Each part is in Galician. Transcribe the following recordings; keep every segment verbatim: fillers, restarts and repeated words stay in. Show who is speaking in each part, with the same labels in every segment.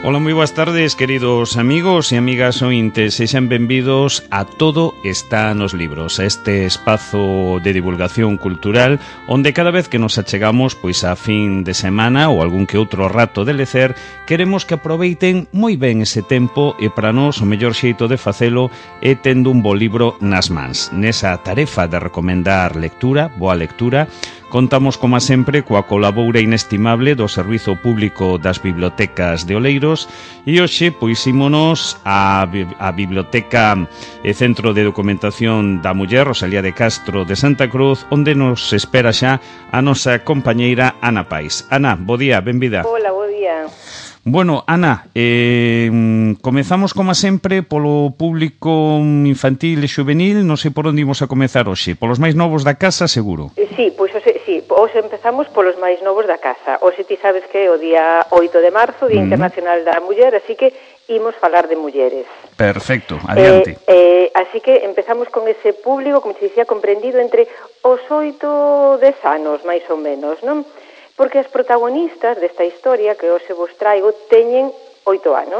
Speaker 1: Ola, moi boas tardes, queridos amigos e amigas ointes. Sexan benvidos a Todo está nos libros, a este espazo de divulgación cultural onde cada vez que nos achegamos pois a fin de semana ou algún que outro rato de lecer, queremos que aproveiten moi ben ese tempo e para nós o mellor xeito de facelo é tendo un bo libro nas mans. Nesa tarefa de recomendar lectura, boa lectura, contamos, como sempre, coa colaboura inestimable do Servizo Público das Bibliotecas de Oleiros e hoxe, pois, ímonos á, á Biblioteca e Centro de Documentación da Muller Rosalía de Castro de Santa Cruz, onde nos espera xa a nosa compañeira Ana Pais. Ana, bo día, benvida.
Speaker 2: Hola, bo día.
Speaker 1: Bueno, Ana, eh, comezamos, como sempre, polo público infantil e xuvenil. Non sei por onde imos a comezar hoxe. Polos máis novos da casa, seguro.
Speaker 2: Sí, pois hoxe, sí, hoxe empezamos polos máis novos da casa. Hoxe ti sabes que é o día oito de marzo, Día mm. Internacional da Muller, así que imos falar de mulleres.
Speaker 1: Perfecto, adiante.
Speaker 2: Eh, eh, así que empezamos con ese público, como se dicía, comprendido entre os oito, dez anos, máis ou menos, non? Porque as protagonistas desta historia que hoxe vos traigo teñen oito anos.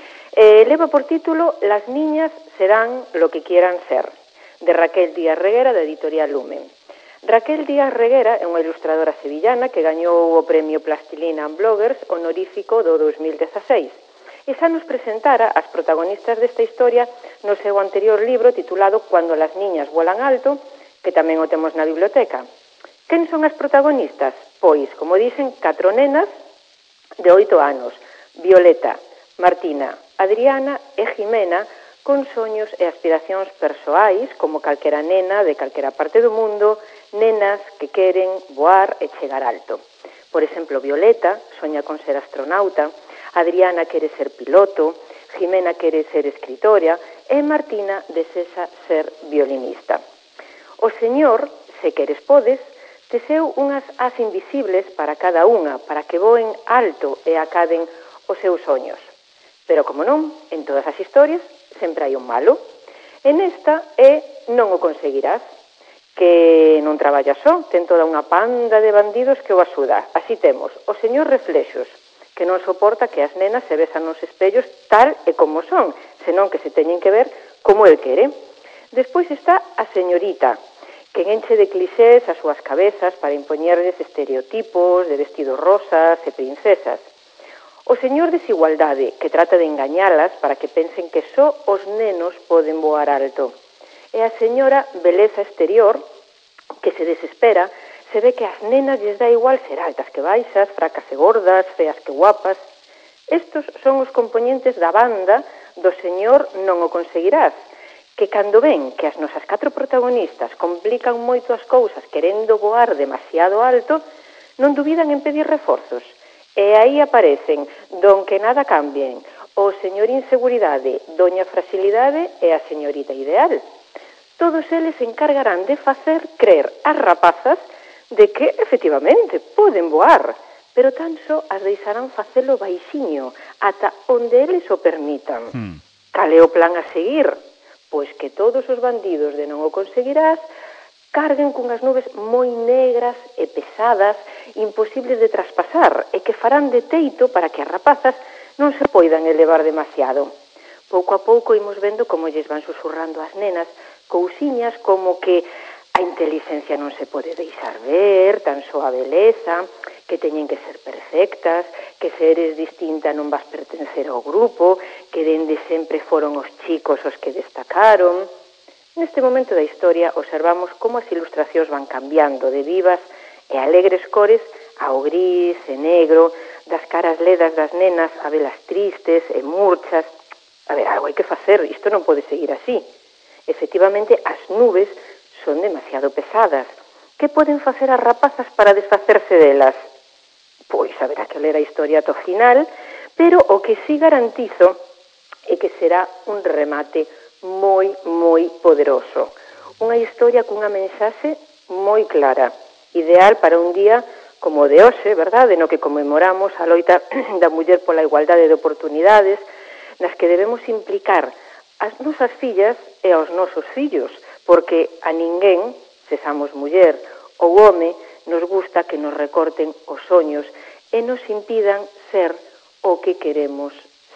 Speaker 2: Eh, leva por título Las niñas serán lo que quieran ser, de Raquel Díaz Reguera, da editorial Lumen. Raquel Díaz Reguera é unha ilustradora sevillana que gañou o premio Plastilina and Bloggers honorífico do dos mil dezaseis. E xa nos presentara as protagonistas desta historia no seu anterior libro titulado Cuando las niñas vuelan alto, que tamén o temos na biblioteca. Quen son as protagonistas? Pois, como dicen, catro nenas de oito anos, Violeta, Martina, Adriana e Jimena, con soños e aspiracións persoais, como calquera nena de calquera parte do mundo, nenas que queren voar e chegar alto. Por exemplo, Violeta soña con ser astronauta, Adriana quere ser piloto, Jimena quere ser escritora e Martina desexa ser violinista. O Señor, se queres podes, teseu unhas as invisibles para cada unha, para que voen alto e acaden os seus soños. Pero, como non, en todas as historias sempre hai un malo. En esta é non o conseguirás, que non traballa só, ten toda unha panda de bandidos que o axuda. Así temos o señor Reflexos, que non soporta que as nenas se besan nos espellos tal e como son, senón que se teñen que ver como el quere. Despois está a señorita, que enche de clixés as súas cabezas para impoñerles estereotipos de vestidos rosas e princesas. O señor Desigualdade, que trata de engañalas para que pensen que só os nenos poden voar alto. E a señora Beleza Exterior, que se desespera, se ve que ás nenas lles dá igual ser altas que baixas, fracas e gordas, feas que guapas. Estos son os componentes da banda do señor Non o conseguirás, que cando ven que as nosas catro protagonistas complican moito as cousas querendo voar demasiado alto, non dubidan en pedir reforzos. E aí aparecen Don que nada cambien, o señor Inseguridade, Doña Fragilidade e a señorita Ideal. Todos eles se encargarán de facer creer ás rapazas de que, efectivamente, poden voar, pero tan só as deixarán facelo baixiño, ata onde eles o permitan. Hmm. Cal é o plan a seguir? Pois que todos os bandidos de Non o conseguirás carguen cunhas nubes moi negras e pesadas, imposibles de traspasar, e que farán de teito para que as rapazas non se poidan elevar demasiado. Pouco a pouco imos vendo como lles van susurrando as nenas cousiñas como que a inteligencia non se pode deixar ver, tan só a beleza, que teñen que ser perfectas, que se eres distinta non vas pertencer ao grupo, que dende sempre foron os chicos os que destacaron. Neste momento da historia observamos como as ilustracións van cambiando de vivas e alegres cores ao gris e negro, das caras ledas das nenas a velas tristes e murchas. A ver, algo hai que facer, isto non pode seguir así. Efectivamente, as nubes son demasiado pesadas. Que poden facer as rapazas para desfacerse delas? Pois haberá que ler a historia ata o final, pero o que sí garantizo é que será un remate moi, moi poderoso. Unha historia cunha mensaxe moi clara, ideal para un día como o de hoxe, verdade, no que conmemoramos a loita da muller pola igualdade de oportunidades, nas que debemos implicar as nosas fillas e aos nosos fillos, porque a ninguén, sexamos muller ou home, nos gusta que nos recorten os soños e nos impidan ser o que queremos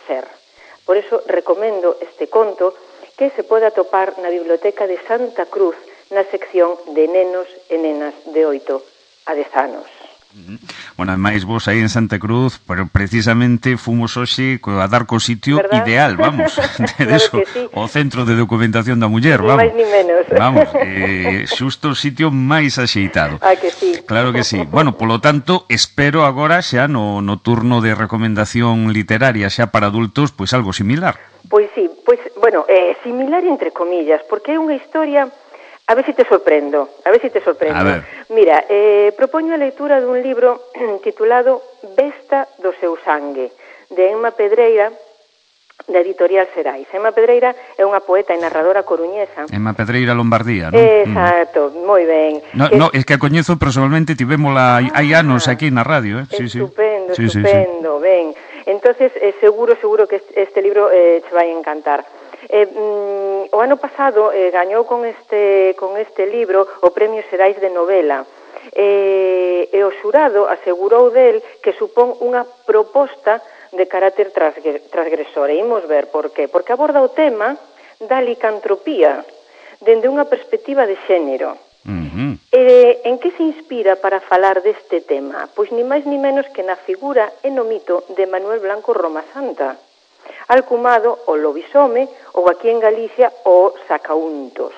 Speaker 2: ser. Por iso recomendo este conto que se pode atopar na Biblioteca de Santa Cruz na sección de nenos e nenas de oito a dez anos.
Speaker 1: Bueno, ademais vos aí en Santa Cruz, pero precisamente fomos hoxe a dar co sitio
Speaker 2: ¿verdad?
Speaker 1: Ideal, vamos,
Speaker 2: claro
Speaker 1: eso,
Speaker 2: que sí.
Speaker 1: o Centro de Documentación da Muller,
Speaker 2: Ni
Speaker 1: vamos.
Speaker 2: máis ni menos.
Speaker 1: Vamos, eh, xusto o sitio máis axeitado.
Speaker 2: Ah, que sí.
Speaker 1: Claro que sí. Bueno, polo tanto, espero agora xa no, no turno de recomendación literaria xa para adultos, pois algo similar.
Speaker 2: Pois sí, pois, bueno, eh, similar entre comillas, porque é unha historia, a ver se te sorprendo, a ver se te sorprendo.
Speaker 1: A ver.
Speaker 2: Mira, eh, propoño a lectura dun libro titulado Besta do seu sangue, de Emma Pedreira, da editorial Xerais. Emma Pedreira é unha poeta e narradora coruñesa.
Speaker 1: Emma Pedreira Lombardía, non?
Speaker 2: Exacto, mm. moi ben.
Speaker 1: No, que... no, es que a coñezo personalmente, tivémola ah, hai anos aquí na radio, eh? Sí,
Speaker 2: estupendo,
Speaker 1: sí.
Speaker 2: estupendo, sí, sí, sí. Ben. Entonces, eh, seguro, seguro que este, este libro eh, te vai encantar. Eh, mm, o ano pasado eh, gañou con este, con este libro o Premio Xerais de Novela. Eh, e o xurado asegurou del que supón unha proposta de carácter transgresor. E imos ver por qué. Porque aborda o tema da licantropía dende unha perspectiva de xénero.
Speaker 1: Uh-huh.
Speaker 2: E en que se inspira para falar deste tema? Pois ni máis ni menos que na figura e no mito de Manuel Blanco Romasanta, alcumado o lobisome ou aquí en Galicia o sacauntos.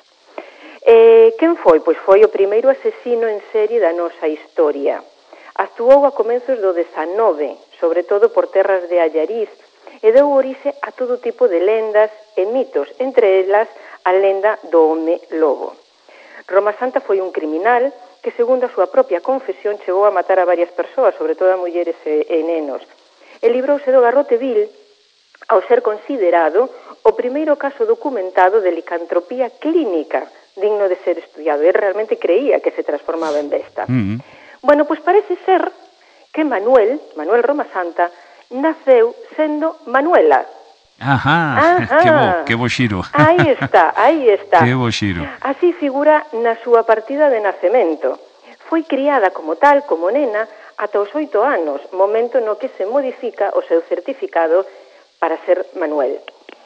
Speaker 2: E quen foi? Pois foi o primeiro asesino en serie da nosa historia. Actuou a comenzos do dezanove, sobre todo por terras de Allariz, e deu orixe a todo tipo de lendas e mitos, entre elas a lenda do home lobo. Romasanta foi un criminal que, segundo a súa propia confesión, chegou a matar a varias persoas, sobre todo a mulleres e, e nenos. E librouse do garrote vil ao ser considerado o primeiro caso documentado de licantropía clínica digno de ser estudiado. Ele realmente creía que se transformaba en besta. Mm-hmm. Bueno, pois parece ser que Manuel, Manuel Romasanta, naceu sendo Manuela.
Speaker 1: Ajá, Ajá. que bo, que bo xiro.
Speaker 2: Aí está, aí está.
Speaker 1: Que bo xiro.
Speaker 2: Así figura na súa partida de nacemento. Foi criada como tal, como nena, ata os oito anos, momento no que se modifica o seu certificado para ser Manuel.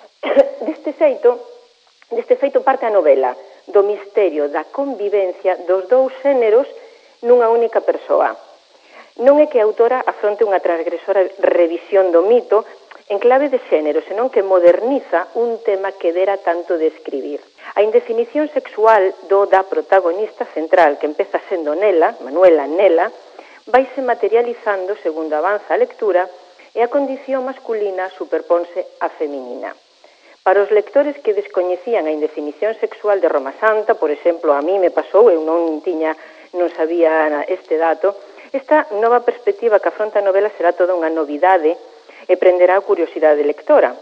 Speaker 2: Deste xeito, deste feito parte a novela do misterio da convivencia dos dous xéneros nunha única persoa. Non é que a autora afronte unha transgresora revisión do mito en clave de xénero, senón que moderniza un tema que dera tanto de escribir. A indefinición sexual do da protagonista central, que empeza sendo Nela, Manuela Nela, vaise materializando segundo avanza a lectura e a condición masculina superponse a feminina. Para os lectores que descoñecían a indefinición sexual de Romasanta, por exemplo, a mí me pasou, eu non tiña, non sabía este dato, esta nova perspectiva que afronta a novela será toda unha novidade e prenderá a curiosidade lectora.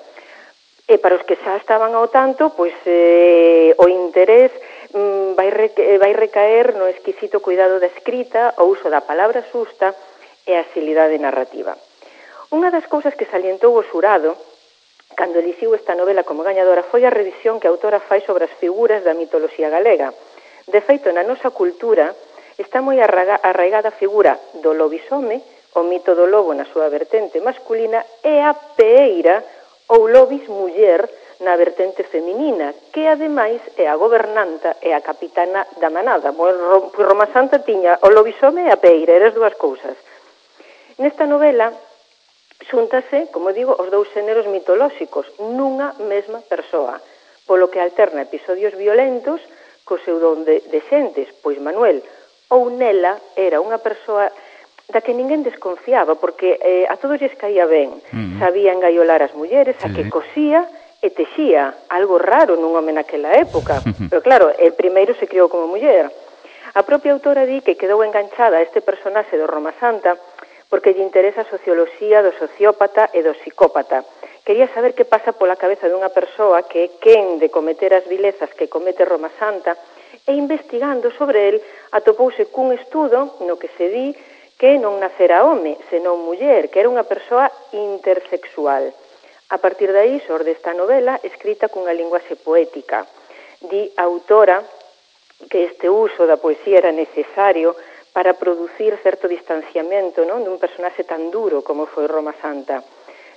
Speaker 2: E para os que xa estaban ao tanto, pois eh, o interés mm, vai, reca- vai recaer no exquisito cuidado da escrita, o uso da palabra xusta e a xilidade narrativa. Unha das cousas que salientou o xurado cando elixiu esta novela como gañadora foi a revisión que a autora fai sobre as figuras da mitoloxía galega. De feito, na nosa cultura está moi arraigada a figura do lobisome, o mito do lobo na súa vertente masculina, e a peeira ou lobis muller na vertente feminina, que ademais é a gobernanta e a capitana da manada. Romasanta tiña o lobisome e a peeira, eras dúas cousas. Nesta novela xúntase, como digo, os dous xéneros mitolóxicos nunha mesma persoa, polo que alterna episodios violentos co seu don de, de xentes, pois Manuel ou Nela era unha persoa da que ninguén desconfiaba, porque eh, a todos lles caía ben. Mm-hmm. Sabía engaiolar as mulleres, sí, a que cosía e texía, algo raro nun home naquela época. Pero claro, el primeiro se criou como muller. A propia autora di que quedou enganchada a este personaxe do Romasanta porque lle interesa a socioloxía do sociópata e do psicópata. Quería saber que pasa pola cabeza dunha persoa que é quen de cometer as vilezas que comete Romasanta, e investigando sobre el atopouse cun estudo no que se di que non nacera home, senón muller, que era unha persoa intersexual. A partir de aí xorde esta novela escrita cunha linguaxe poética. Di a autora que este uso da poesía era necesario para producir certo distanciamento, non, dun personaxe tan duro como foi Romasanta.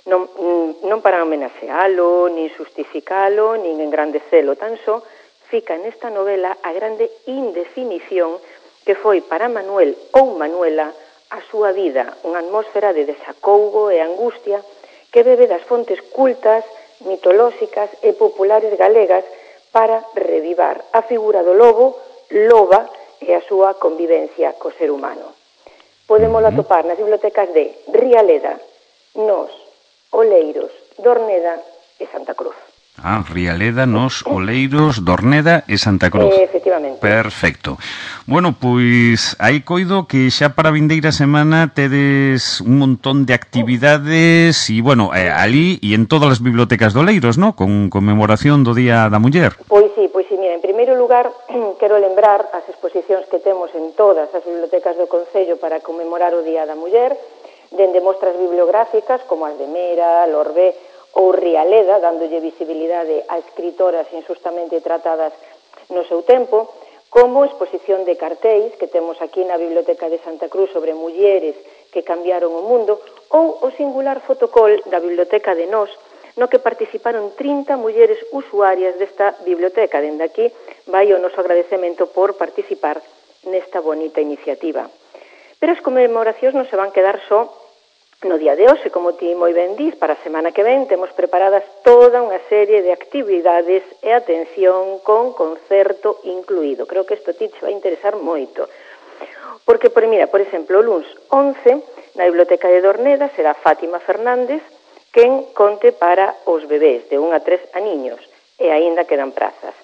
Speaker 2: Non, non para homenaxealo, nin justificalo, nin engrandecelo, tan só fica nesta novela a grande indefinición que foi para Manuel ou Manuela a súa vida, unha atmósfera de desacougo e angustia que bebe das fontes cultas, mitolóxicas e populares galegas para revivar a figura do lobo, loba e a súa convivencia co ser humano. Podémolo atopar nas bibliotecas de Rialeda, Nos, Oleiros, Dorneda e Santa Cruz.
Speaker 1: Ah, Rialeda, Nos, Oleiros, Dorneda e Santa Cruz.
Speaker 2: Eh, efectivamente.
Speaker 1: Perfecto. Bueno, pois aí coido que xa para a vindeira semana tedes un montón de actividades e, bueno, eh, ali e en todas as bibliotecas de Oleiros, ¿no? Con conmemoración do Día da Muller.
Speaker 2: Pois sí, pois sí, mira, en primeiro lugar quero lembrar as exposicións que temos en todas as bibliotecas do Concello para conmemorar o Día da Muller, dende mostras bibliográficas como as de Mera, Lorbé ou Rialeda, dándolle visibilidade a escritoras injustamente tratadas no seu tempo, como exposición de cartéis que temos aquí na Biblioteca de Santa Cruz sobre mulleres que cambiaron o mundo, ou o singular fotocall da Biblioteca de Nos, no que participaron trinta mulleres usuarias desta biblioteca. Dende aquí vai o noso agradecemento por participar nesta bonita iniciativa. Pero as conmemoracións non se van quedar só no día de hoxe, como ti moi ben dís, para a semana que ven temos preparadas toda unha serie de actividades e atención con concerto incluído. Creo que isto ti te vai interesar moito. Porque, por, mira, por exemplo, o luns once, na Biblioteca de Dorneda, será Fátima Fernández quen conte para os bebés de un a tres aniños, e aínda quedan prazas.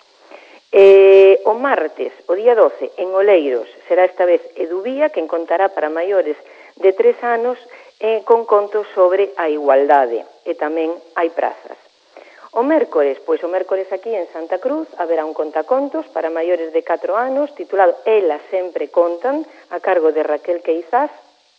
Speaker 2: E, o martes, o día doce, en Oleiros, será esta vez Edubía quen contará para maiores de tres anos eh, con contos sobre a igualdade, e tamén hai prazas. O mércores, pois o mércores aquí en Santa Cruz haberá un contacontos para maiores de catro anos titulado Elas sempre contan, a cargo de Raquel Queizás,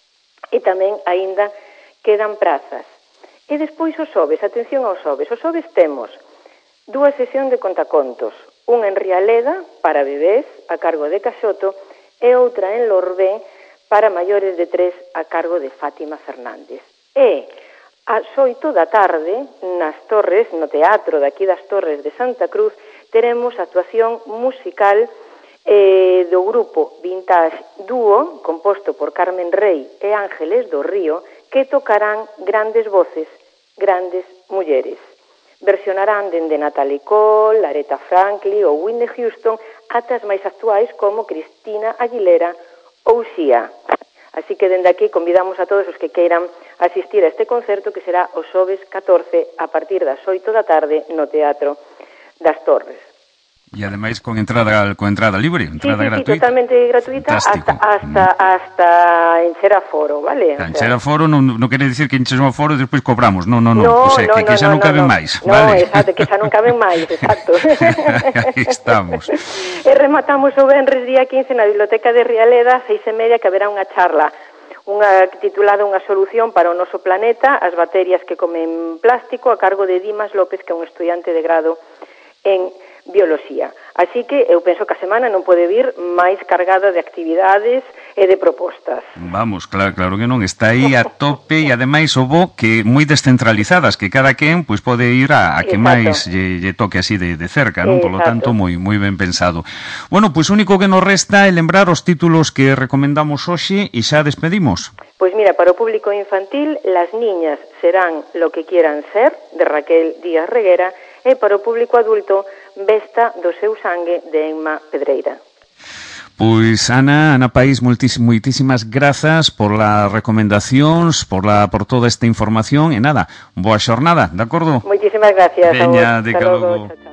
Speaker 2: e tamén aínda quedan prazas. E despois os xoves, atención aos xoves, os xoves temos dúas sesións de contacontos, unha en Rialeda para bebés a cargo de Caxoto e outra en Lorbé para maiores de tres a cargo de Fátima Fernández. E ás oito da tarde, nas Torres, no teatro daqui das Torres de Santa Cruz, teremos actuación musical eh, do grupo Vintage Dúo, composto por Carmen Rey e Ángeles do Río, que tocarán grandes voces, grandes mulleres. Versionarán dende Natalie Cole, Aretha Franklin ou Whitney Houston ata as máis actuais como Cristina Aguilera ou Xía. Así que dende aquí convidamos a todos os que queiran asistir a este concerto que será o xoves catorce a partir das oito da tarde no Teatro das Torres.
Speaker 1: E ademais con entrada con entrada libre, entrada
Speaker 2: sí, sí,
Speaker 1: gratuita.
Speaker 2: Sí, totalmente gratuita. Fantástico. hasta hasta hasta encher aforo, vale?
Speaker 1: O sea, encher aforo non, non quere dicir que enches un aforo e despois cobramos. Non, non, non.
Speaker 2: No,
Speaker 1: o sea,
Speaker 2: no,
Speaker 1: que,
Speaker 2: no,
Speaker 1: que xa
Speaker 2: no,
Speaker 1: non caben
Speaker 2: no,
Speaker 1: máis,
Speaker 2: no,
Speaker 1: vale?
Speaker 2: exacto, que xa non caben máis, exacto.
Speaker 1: Aí estamos.
Speaker 2: E rematamos o venres día quince na Biblioteca de Rialeda, seis e media, que haberá unha charla unha titulada Unha solución para o noso planeta, as bacterias que comen plástico, a cargo de Dimas López, que é un estudiante de grado en Bioloxía. Así que eu penso que a semana non pode vir máis cargada de actividades e de propostas.
Speaker 1: Vamos, claro, claro que non, está aí a tope e ademais o bo que moi descentralizadas, que cada quen pois pode ir a, a que máis lle, lle toque así de, de cerca, non? Por lo tanto, moi moi ben pensado. Bueno, pois o único que nos resta é lembrar os títulos que recomendamos hoxe e xa despedimos.
Speaker 2: Pois mira, para o público infantil, Las niñas serán lo que quieran ser, de Raquel Díaz Reguera, e para o público adulto, Vesta do seu sangue, de Emma Pedreira.
Speaker 1: Pois Ana, Ana País, moitísimas grazas por las recomendacións, por la por toda esta información e nada, boa xornada, de acordo?
Speaker 2: Moitísimas gracias.
Speaker 1: Veña, de
Speaker 2: Hasta logo. Chao, chao.